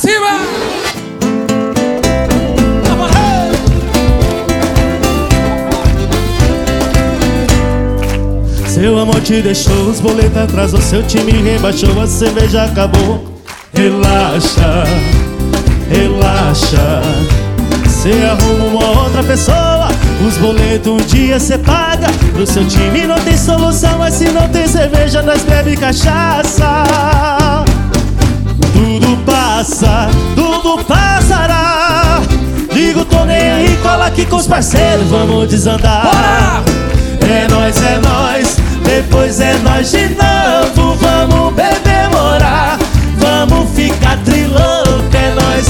cima! Seu amor te deixou, os boletos atrasou, seu time rebaixou, a cerveja acabou. Relaxa, relaxa, cê arruma uma outra pessoa, os boletos um dia cê paga. Pro seu time não tem solução, mas se não tem cerveja nós bebe cachaça. Tudo passa, tudo passará. Ligo, tô nem aí, cola aqui com os parceiros, vamos desandar. Bora! É nóis, depois é nós de novo. Vamos beber, morar, vamos ficar trilouco. É nóis,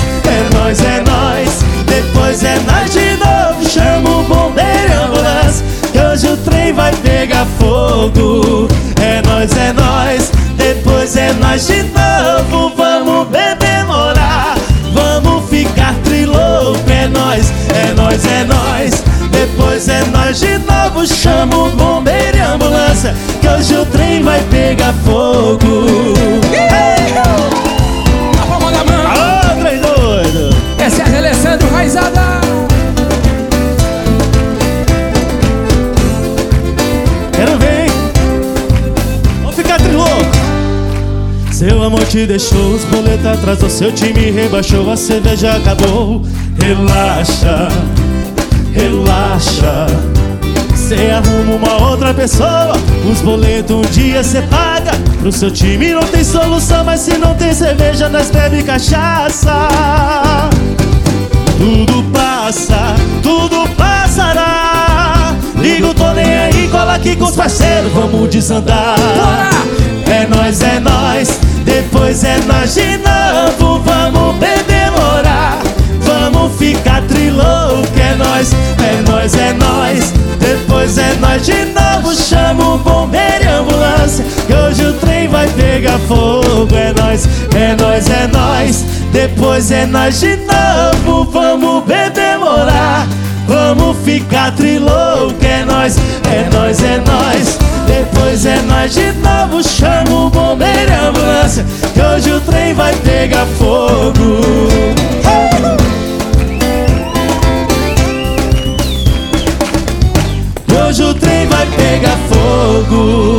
depois é nós de novo. Chama o bombeiro e ambulância, que hoje o trem vai pegar fogo. É nóis, depois é nós de novo. Vamos beber, morar, vamos ficar trilouco. É nóis, depois é nós de novo. Chama o bombeiro e ambulância, que hoje o trem vai pegar fogo. A palma da mão. Alô, trem doido. Essa é a Alessandro Raizada. Quero ver, hein? Vamos ficar trilouco. Seu amor te deixou, os boletos atrasou, seu time rebaixou, a cerveja acabou. Relaxa, relaxa, cê arruma uma outra pessoa, os boletos um dia cê paga. Pro seu time não tem solução, mas se não tem cerveja nós bebe cachaça. Tudo passa, tudo passará. Ligo, tô nem aí, cola aqui com os parceiros, vamos desandar. É nóis, depois é nós de novo. Vamos beber, morar, vamos ficar trilouco. É nóis, depois é nós de novo. Chama o bombeiro e ambulância, que hoje o trem vai pegar fogo. É nóis, depois é nós de novo. Vamos beber, morar, vamos ficar trilouco. É nóis, depois é nós de novo. Chama o bombeiro e ambulância, que hoje o trem vai pegar fogo. Hoje o trem vai pegar fogo.